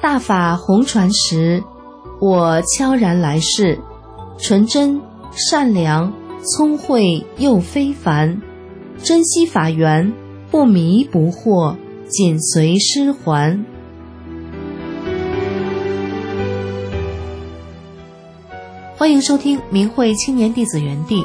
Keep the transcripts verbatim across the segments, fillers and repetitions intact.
大法红传时，我悄然来世，纯真、善良、聪慧又非凡，珍惜法缘，不迷不惑，紧随师还。欢迎收听明慧青年弟子园地。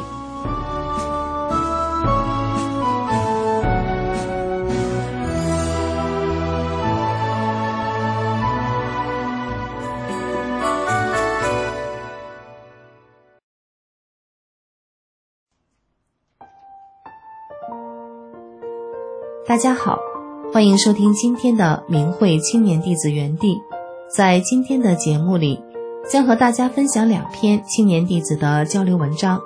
大家好，欢迎收听今天的明慧青年弟子园地。在今天的节目里，将和大家分享两篇青年弟子的交流文章。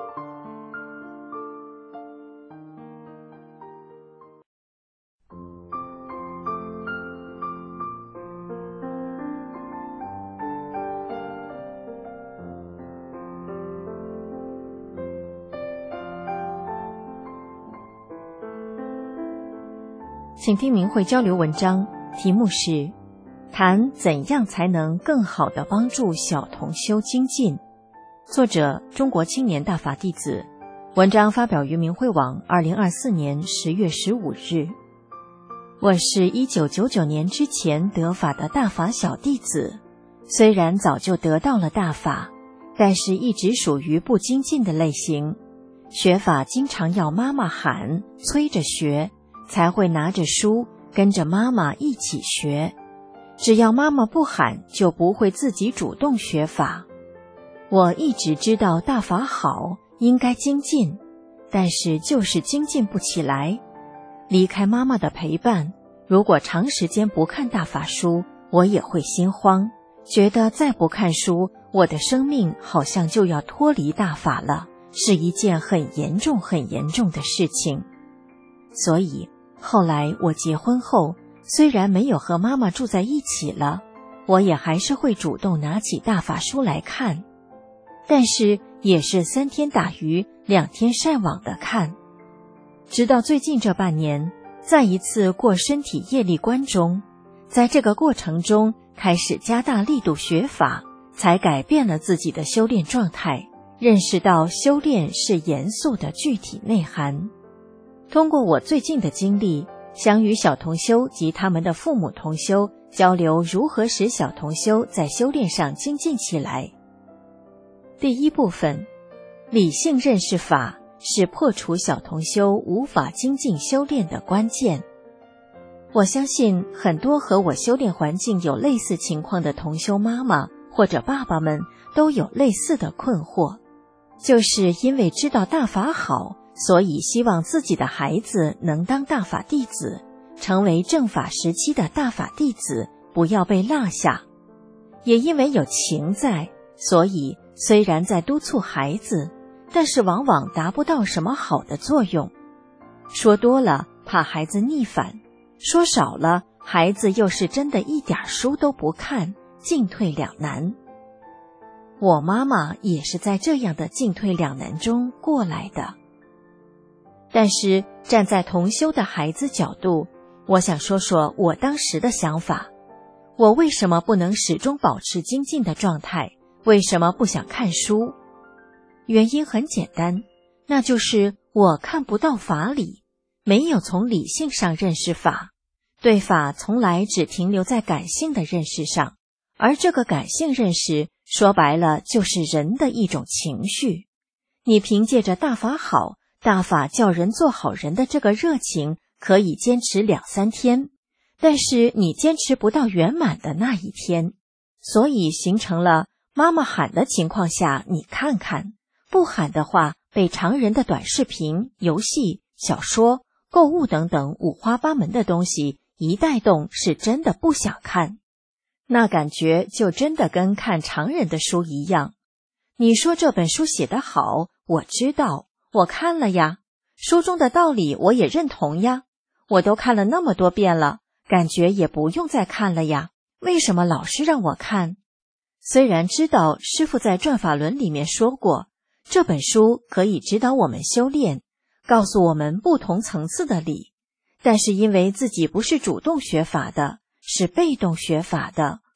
请听明慧交流文章，题目是谈怎样才能更好地帮助小同修精进。作者中国青年大法弟子，文章发表于明慧网二零二四年十月十五日。我是一九九九年之前得法的大法小弟子，虽然早就得到了大法，但是一直属于不精进的类型。学法经常要妈妈喊，催着学，才会拿着书跟着妈妈一起学。只要妈妈不喊，就不会自己主动学法。我一直知道大法好，应该精进，但是就是精进不起来。离开妈妈的陪伴，如果长时间不看大法书，我也会心慌，觉得再不看书，我的生命好像就要脱离大法了，是一件很严重很严重的事情。所以后来我结婚后，虽然没有和妈妈住在一起了，我也还是会主动拿起大法书来看，但是也是三天打鱼两天晒网的看。直到最近这半年，在一次过身体业力关中，在这个过程中开始加大力度学法，才改变了自己的修炼状态，认识到修炼是严肃的具体内涵。通过我最近的经历，想与小同修及他们的父母同修交流如何使小同修在修炼上精进起来。第一部分，理性认识法是破除小同修无法精进修炼的关键。我相信很多和我修炼环境有类似情况的同修妈妈或者爸爸们都有类似的困惑，就是因为知道大法好，所以希望自己的孩子能当大法弟子，成为正法时期的大法弟子，不要被落下。也因为有情在，所以虽然在督促孩子，但是往往达不到什么好的作用。说多了怕孩子逆反，说少了孩子又是真的一点书都不看，进退两难。我妈妈也是在这样的进退两难中过来的。但是站在同修的孩子角度，我想说说我当时的想法。我为什么不能始终保持精进的状态？为什么不想看书？原因很简单，那就是我看不到法理，没有从理性上认识法，对法从来只停留在感性的认识上，而这个感性认识说白了就是人的一种情绪。你凭借着大法好，大法叫人做好人的这个热情可以坚持两三天，但是你坚持不到圆满的那一天，所以形成了妈妈喊的情况下你看看，不喊的话被常人的短视频、游戏、小说、购物等等五花八门的东西一带动，是真的不想看，那感觉就真的跟看常人的书一样。你说这本书写得好，我知道，我看了呀，书中的道理我也认同呀，我都看了那么多遍了，感觉也不用再看了呀，为什么老是让我看？虽然知道师父在转法轮里面说过，这本书可以指导我们修炼，告诉我们不同层次的理，但是因为自己不是主动学法的，是被动学法的，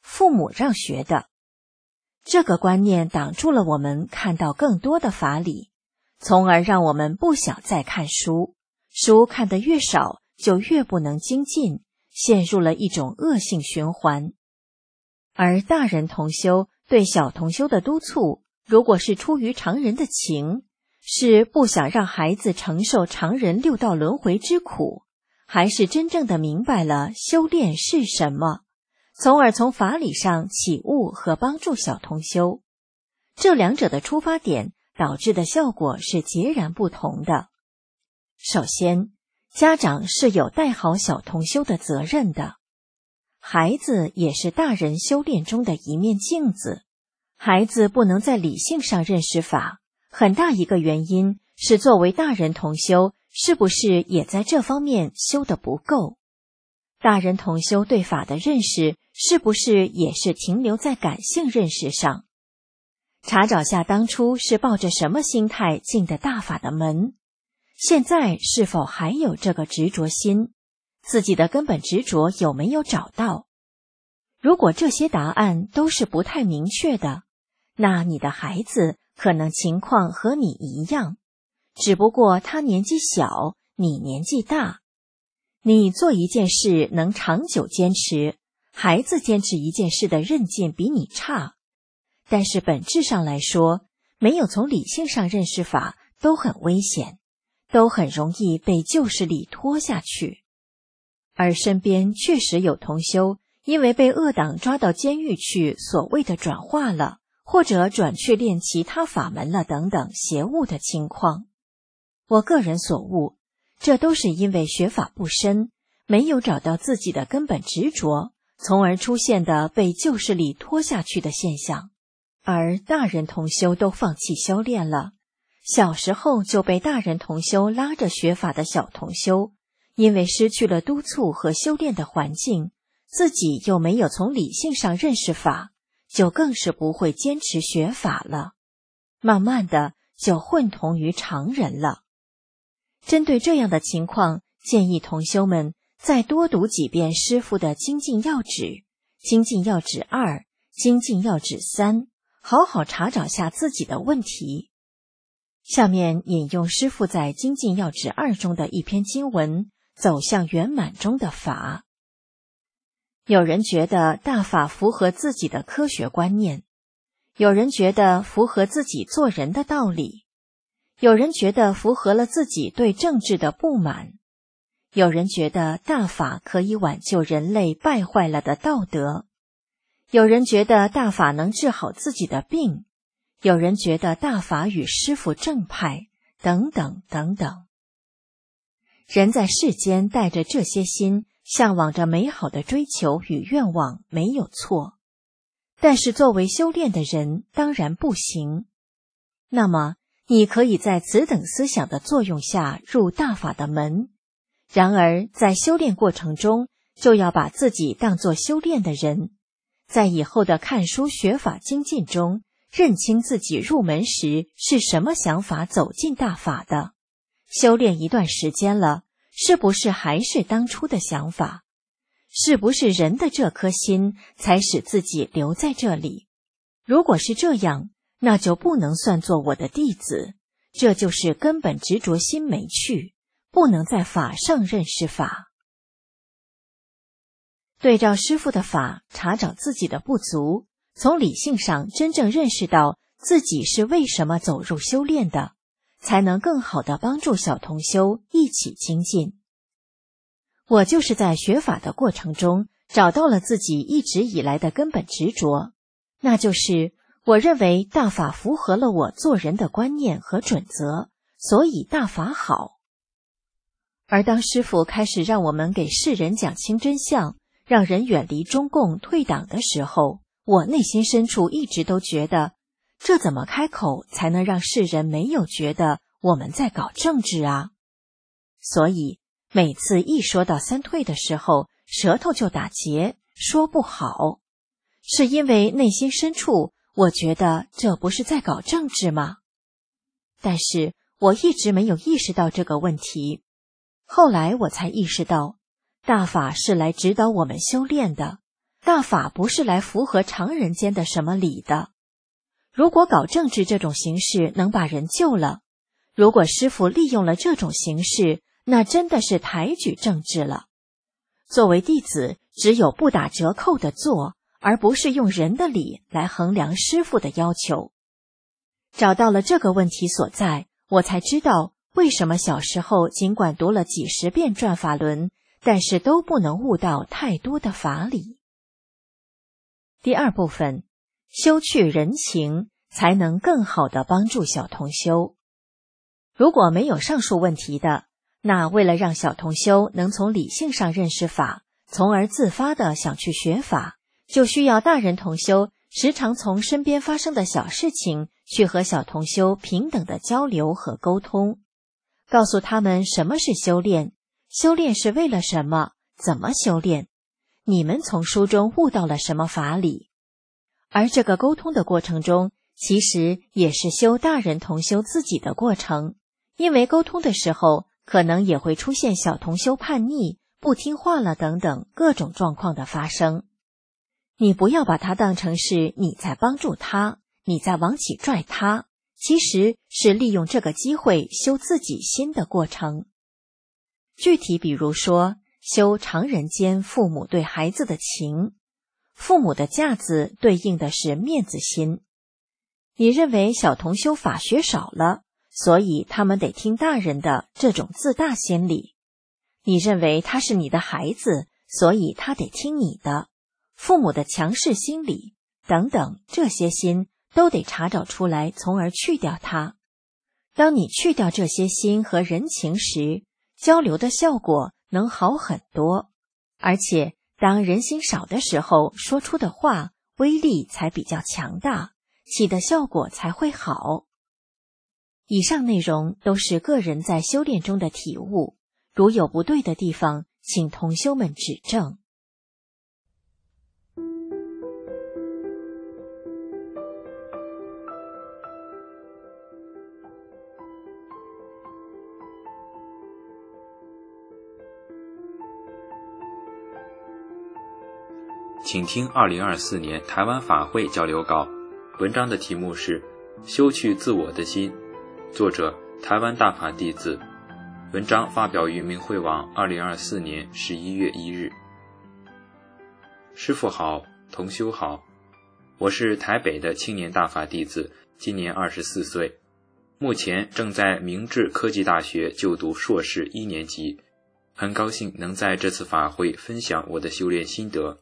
父母让学的。这个观念挡住了我们看到更多的法理，从而让我们不想再看书，书看得越少，就越不能精进，陷入了一种恶性循环。而大人同修对小同修的督促，如果是出于常人的情，是不想让孩子承受常人六道轮回之苦，还是真正的明白了修炼是什么，从而从法理上起悟和帮助小同修，这两者的出发点导致的效果是截然不同的。首先，家长是有带好小同修的责任的，孩子也是大人修炼中的一面镜子。孩子不能在理性上认识法，很大一个原因是作为大人同修，是不是也在这方面修得不够？大人同修对法的认识，是不是也是停留在感性认识上？查找下当初是抱着什么心态进的大法的门，现在是否还有这个执着心？自己的根本执着有没有找到？如果这些答案都是不太明确的，那你的孩子可能情况和你一样，只不过他年纪小，你年纪大。你做一件事能长久坚持，孩子坚持一件事的韧劲比你差，但是本质上来说，没有从理性上认识法都很危险，都很容易被旧势力拖下去。而身边确实有同修因为被恶党抓到监狱去，所谓的转化了，或者转去练其他法门了等等邪物的情况。我个人所悟，这都是因为学法不深，没有找到自己的根本执着，从而出现的被旧势力拖下去的现象。而大人同修都放弃修炼了，小时候就被大人同修拉着学法的小同修，因为失去了督促和修炼的环境，自己又没有从理性上认识法，就更是不会坚持学法了，慢慢的就混同于常人了。针对这样的情况，建议同修们再多读几遍师父的精进要旨、精进要旨二、精进要旨三，好好查找下自己的问题。下面引用师父在精进要旨二中的一篇经文，走向圆满中的法。有人觉得大法符合自己的科学观念，有人觉得符合自己做人的道理，有人觉得符合了自己对政治的不满，有人觉得大法可以挽救人类败坏了的道德，有人觉得大法能治好自己的病，有人觉得大法与师父正派，等等等等。人在世间带着这些心，向往着美好的追求与愿望，没有错。但是作为修炼的人，当然不行。那么，你可以在此等思想的作用下入大法的门。然而，在修炼过程中，就要把自己当作修炼的人，在以后的看书学法精进中，认清自己入门时是什么想法走进大法的。修炼一段时间了，是不是还是当初的想法？是不是人的这颗心才使自己留在这里？如果是这样，那就不能算作我的弟子，这就是根本执着心没去，不能在法上认识法。对照师父的法，查找自己的不足，从理性上真正认识到自己是为什么走入修炼的，才能更好地帮助小同修一起精进。我就是在学法的过程中，找到了自己一直以来的根本执着，那就是我认为大法符合了我做人的观念和准则，所以大法好。而当师父开始让我们给世人讲清真相，让人远离中共退党的时候，我内心深处一直都觉得，这怎么开口才能让世人没有觉得我们在搞政治啊？所以每次一说到三退的时候，舌头就打结，说不好，是因为内心深处我觉得这不是在搞政治吗？但是我一直没有意识到这个问题，后来我才意识到，大法是来指导我们修炼的，大大法不是来符合常人间的什么理的。如果搞政治这种形式能把人救了，如果师父利用了这种形式，那真的是抬举政治了。作为弟子，只有不打折扣的做，而不是用人的理来衡量师父的要求。找到了这个问题所在，我才知道为什么小时候尽管读了几十遍转法轮，但是都不能悟到太多的法理。第二部分，修去人情，才能更好地帮助小同修。如果没有上述问题的，那为了让小同修能从理性上认识法，从而自发地想去学法，就需要大人同修时常从身边发生的小事情去和小同修平等的交流和沟通，告诉他们什么是修炼，修炼是为了什么，怎么修炼，你们从书中悟到了什么法理。而这个沟通的过程中，其实也是修大人同修自己的过程，因为沟通的时候可能也会出现小同修叛逆、不听话了等等各种状况的发生。你不要把它当成是你在帮助他，你在往起拽他，其实是利用这个机会修自己心的过程。具体比如说，修常人间父母对孩子的情，父母的架子对应的是面子心。你认为小同修法学少了，所以他们得听大人的这种自大心理。你认为他是你的孩子，所以他得听你的，父母的强势心理等等，这些心都得查找出来，从而去掉它。当你去掉这些心和人情时，交流的效果能好很多，而且当人心少的时候，说出的话威力才比较强大，起的效果才会好。以上内容都是个人在修炼中的体悟，如有不对的地方，请同修们指正。 请听二零二四年台湾法会交流稿，文章的题目是修去自我的心，作者台湾大法弟子，文章发表于明慧网二零二四年十一月一日。师父好，同修好，我是台北的青年大法弟子，今年二十四岁，目前正在明治科技大学就读硕士一年级，很高兴能在这次法会分享我的修炼心得。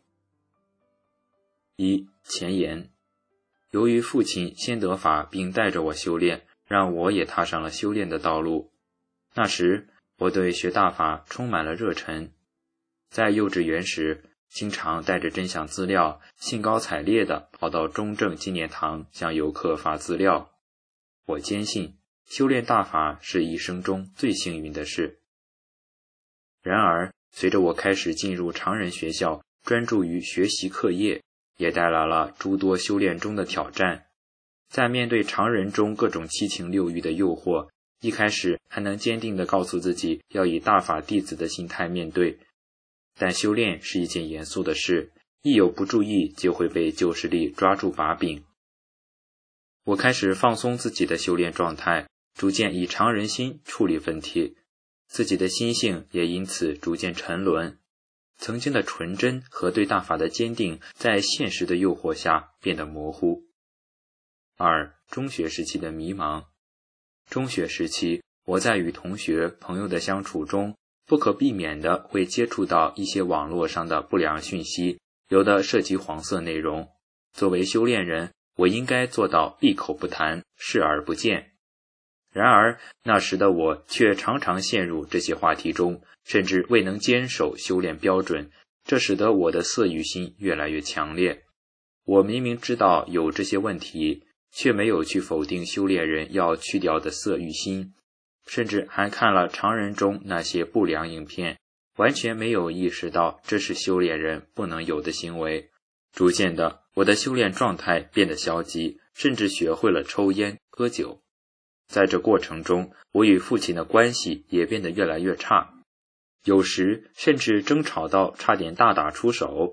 一、前言。由于父亲先得法并带着我修炼，让我也踏上了修炼的道路。那时我对学大法充满了热忱，在幼稚园时经常带着真相资料，兴高采烈地跑到中正纪念堂向游客发资料。我坚信修炼大法是一生中最幸运的事。然而随着我开始进入常人学校，专注于学习课业，也带来了诸多修炼中的挑战。在面对常人中各种七情六欲的诱惑，一开始还能坚定地告诉自己要以大法弟子的心态面对，但修炼是一件严肃的事，一有不注意就会被旧势力抓住把柄。我开始放松自己的修炼状态，逐渐以常人心处理问题，自己的心性也因此逐渐沉沦。曾经的纯真和对大法的坚定，在现实的诱惑下变得模糊。二、中学时期的迷茫。中学时期，我在与同学、朋友的相处中，不可避免地会接触到一些网络上的不良讯息，有的涉及黄色内容。作为修炼人，我应该做到闭口不谈，视而不见。然而那时的我却常常陷入这些话题中，甚至未能坚守修炼标准，这使得我的色欲心越来越强烈。我明明知道有这些问题，却没有去否定修炼人要去掉的色欲心，甚至还看了常人中那些不良影片，完全没有意识到这是修炼人不能有的行为。逐渐的，我的修炼状态变得消极，甚至学会了抽烟、喝酒。在这过程中，我与父亲的关系也变得越来越差，有时甚至争吵到差点大打出手。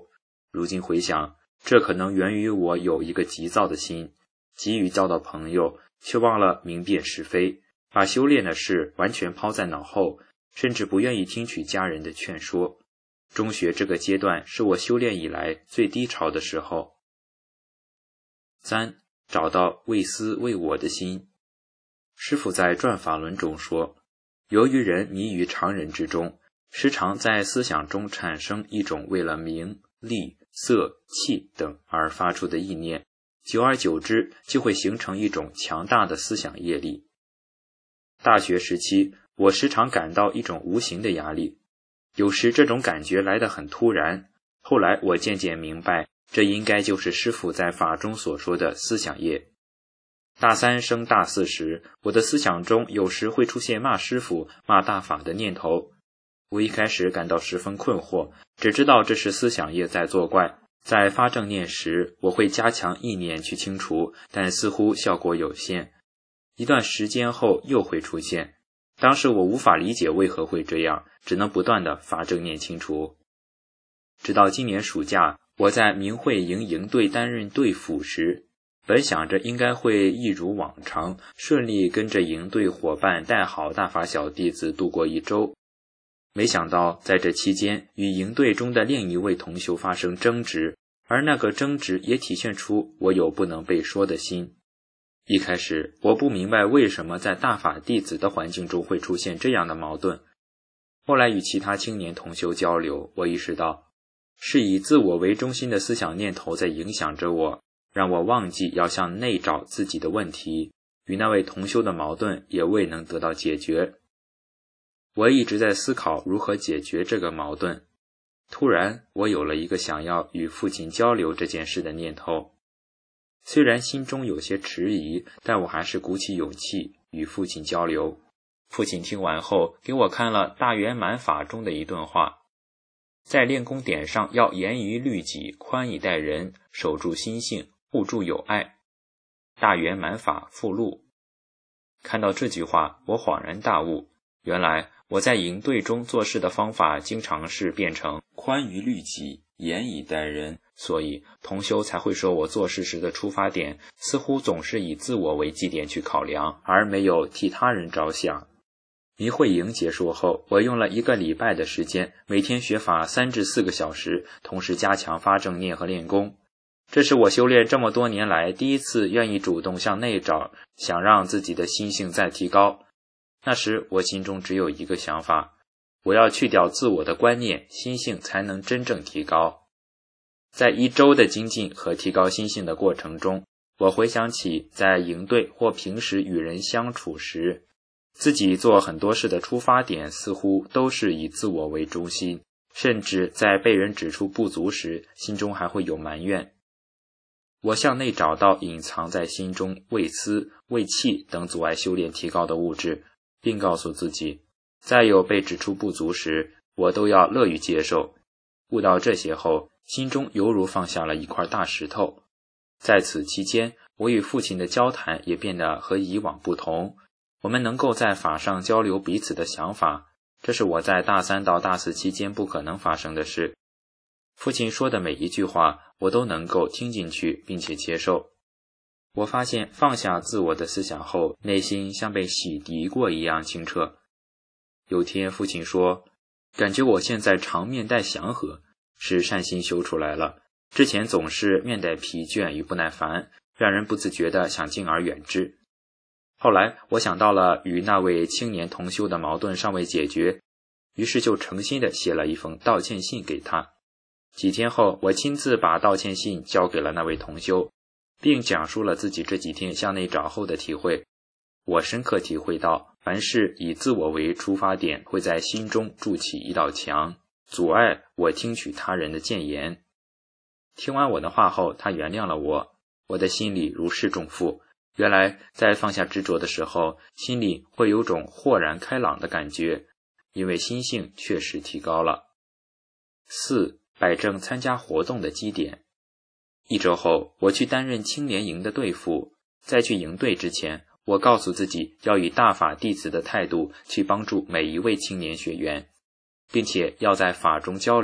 如今回想，这可能源于我有一个急躁的心，急于交到朋友，却忘了明辨是非，把修炼的事完全抛在脑后，甚至不愿意听取家人的劝说。中学这个阶段是我修炼以来最低潮的时候。三、找到为私为我的心。师父在转法轮中说，由于人迷于常人之中，时常在思想中产生一种为了名、利、色、气等而发出的意念，久而久之就会形成一种强大的思想业力。大学时期，我时常感到一种无形的压力，有时这种感觉来得很突然，后来我渐渐明白，这应该就是师父在法中所说的思想业。大三升大四时，我的思想中有时会出现骂师父、骂大法的念头。我一开始感到十分困惑，只知道这是思想业在作怪。在发正念时，我会加强意念去清除，但似乎效果有限。一段时间后又会出现，当时我无法理解为何会这样，只能不断地发正念清除。直到今年暑假，我在明慧营营队担任队辅时，本想着应该会一如往常，顺利跟着营队伙伴带好大法小弟子度过一周。没想到在这期间，与营队中的另一位同修发生争执，而那个争执也体现出我有不能被说的心。一开始我不明白为什么在大法弟子的环境中会出现这样的矛盾，后来与其他青年同修交流，我意识到是以自我为中心的思想念头在影响着我，让我忘记要向内找自己的问题，与那位同修的矛盾也未能得到解决。我一直在思考如何解决这个矛盾，突然我有了一个想要与父亲交流这件事的念头。虽然心中有些迟疑，但我还是鼓起勇气与父亲交流。父亲听完后给我看了大圆满法中的一段话，在练功点上要严于律己，宽以待人，守住心性，互助友爱。大圆满法附录。看到这句话，我恍然大悟，原来我在营队中做事的方法经常是变成宽于律己，严以待人，所以同修才会说我做事时的出发点似乎总是以自我为基点去考量，而没有替他人着想。明慧营结束后，我用了一个礼拜的时间，每天学法三至四个小时，同时加强发正念和练功。这是我修炼这么多年来第一次愿意主动向内找，想让自己的心性再提高。那时我心中只有一个想法，我要去掉自我的观念，心性才能真正提高。在一周的精进和提高心性的过程中，我回想起在营队或平时与人相处时，自己做很多事的出发点似乎都是以自我为中心，甚至在被人指出不足时，心中还会有埋怨。我向内找到隐藏在心中为私、为气等阻碍修炼提高的物质，并告诉自己，再有被指出不足时，我都要乐于接受。悟到这些后，心中犹如放下了一块大石头。在此期间，我与父亲的交谈也变得和以往不同，我们能够在法上交流彼此的想法，这是我在大三到大四期间不可能发生的事。父亲说的每一句话，我都能够听进去并且接受。我发现放下自我的思想后，内心像被洗涤过一样清澈。有天父亲说，感觉我现在常面带祥和，是善心修出来了，之前总是面带疲倦与不耐烦，让人不自觉地想敬而远之。后来我想到了与那位青年同修的矛盾尚未解决，于是就诚心地写了一封道歉信给他。几天后，我亲自把道歉信交给了那位同修，并讲述了自己这几天向内找后的体会。我深刻体会到，凡事以自我为出发点，会在心中筑起一道墙，阻碍我听取他人的谏言。听完我的话后，他原谅了我，我的心里如释重负。原来在放下执着的时候，心里会有种豁然开朗的感觉，因为心性确实提高了。四、摆正参加活动的基点。一周后，我去担任青年营的队辅。在去营队之前，我告诉自己要以大法弟子的态度去帮助每一位青年学员，并且要在法中交流，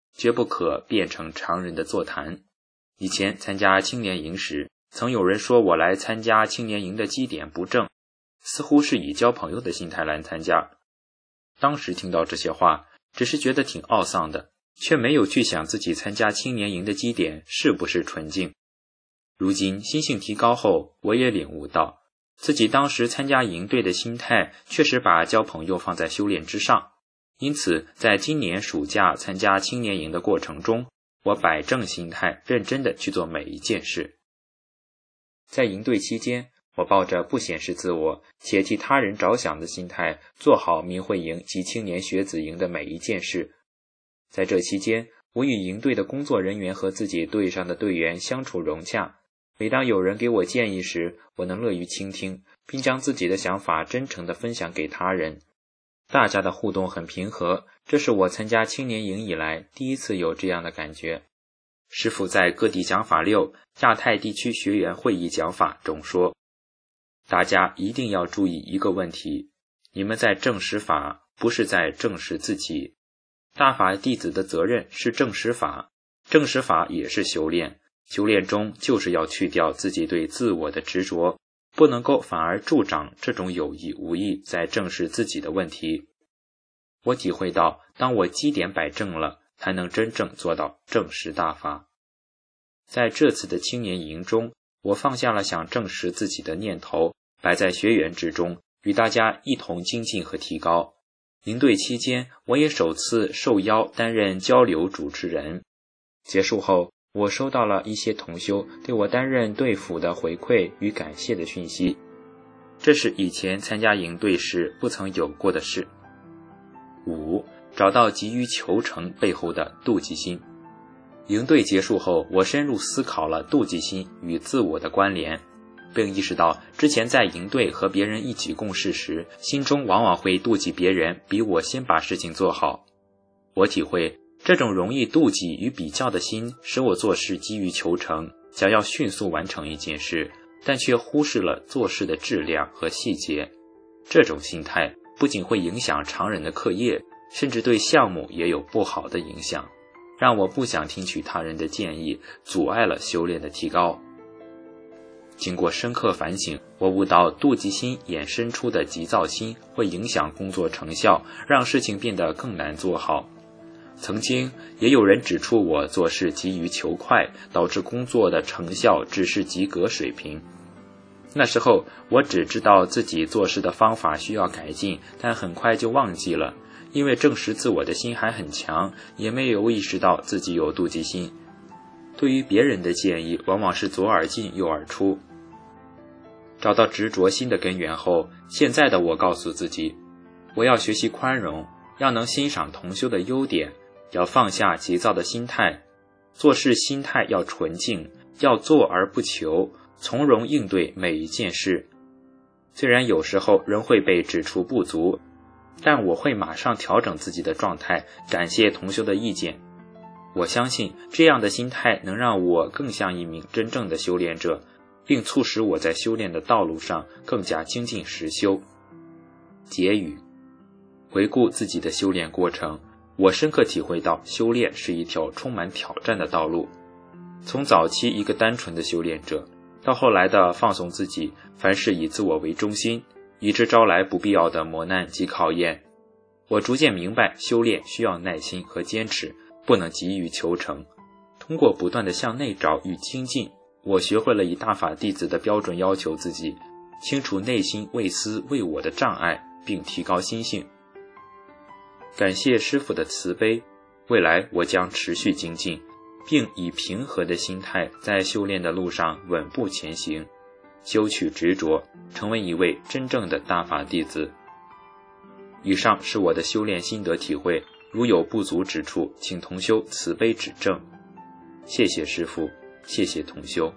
绝不可变成常人的座谈。以前参加青年营时，曾有人说我来参加青年营的基点不正，似乎是以交朋友的心态来参加。当时听到这些话，只是觉得挺懊丧的，却没有去想自己参加青年营的基点是不是纯净。如今心性提高后，我也领悟到，自己当时参加营队的心态确实把交朋友放在修炼之上。因此在今年暑假参加青年营的过程中，我摆正心态，认真地去做每一件事。在营队期间，我抱着不显示自我且替他人着想的心态，做好民会营及青年学子营的每一件事。在这期间，我与营队的工作人员和自己队上的队员相处融洽，每当有人给我建议时，我能乐于倾听，并将自己的想法真诚地分享给他人。大家的互动很平和，这是我参加青年营以来第一次有这样的感觉。师父在各地讲法六亚太地区学员会议讲法中说，大家一定要注意一个问题，你们在证实法，不是在证实自己。大法弟子的责任是证实法，证实法也是修炼，修炼中就是要去掉自己对自我的执着，不能够反而助长这种有意无意在证实自己的问题。我体会到，当我基点摆正了，才能真正做到证实大法。在这次的青年营中，我放下了想证实自己的念头，摆在学员之中，与大家一同精进和提高。营队期间，我也首次受邀担任交流主持人。结束后，我收到了一些同修对我担任队辅的回馈与感谢的讯息，这是以前参加营队时不曾有过的事。五、找到急于求成背后的妒忌心。营队结束后，我深入思考了妒忌心与自我的关联，并意识到之前在营队和别人一起共事时，心中往往会妒忌别人比我先把事情做好。我体会这种容易妒忌与比较的心，使我做事急于求成，想要迅速完成一件事，但却忽视了做事的质量和细节。这种心态不仅会影响常人的课业，甚至对项目也有不好的影响，让我不想听取他人的建议，阻碍了修炼的提高。经过深刻反省，我悟到妒忌心衍生出的急躁心会影响工作成效，让事情变得更难做好。曾经也有人指出我做事急于求快，导致工作的成效只是及格水平。那时候我只知道自己做事的方法需要改进，但很快就忘记了，因为证实自我的心还很强，也没有意识到自己有妒忌心。对于别人的建议，往往是左耳进右耳出。找到执着心的根源后，现在的我告诉自己，我要学习宽容，要能欣赏同修的优点，要放下急躁的心态，做事心态要纯净，要做而不求，从容应对每一件事。虽然有时候仍会被指出不足，但我会马上调整自己的状态，感谢同修的意见。我相信这样的心态能让我更像一名真正的修炼者，并促使我在修炼的道路上更加精进实修。结语：回顾自己的修炼过程，我深刻体会到修炼是一条充满挑战的道路。从早期一个单纯的修炼者，到后来的放纵自己，凡事以自我为中心，以致招来不必要的磨难及考验。我逐渐明白，修炼需要耐心和坚持，不能急于求成。通过不断的向内找与精进，我学会了以大法弟子的标准要求自己，清除内心为私为我的障碍，并提高心性。感谢师父的慈悲，未来我将持续精进，并以平和的心态在修炼的路上稳步前行，修取执着，成为一位真正的大法弟子。以上是我的修炼心得体会，如有不足之处，请同修慈悲指正。谢谢师父，谢谢同修。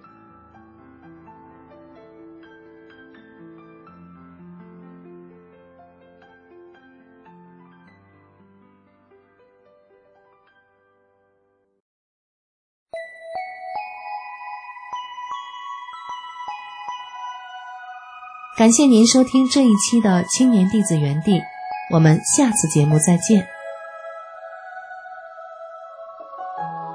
感谢您收听这一期的青年弟子园地，我们下次节目再见。 了。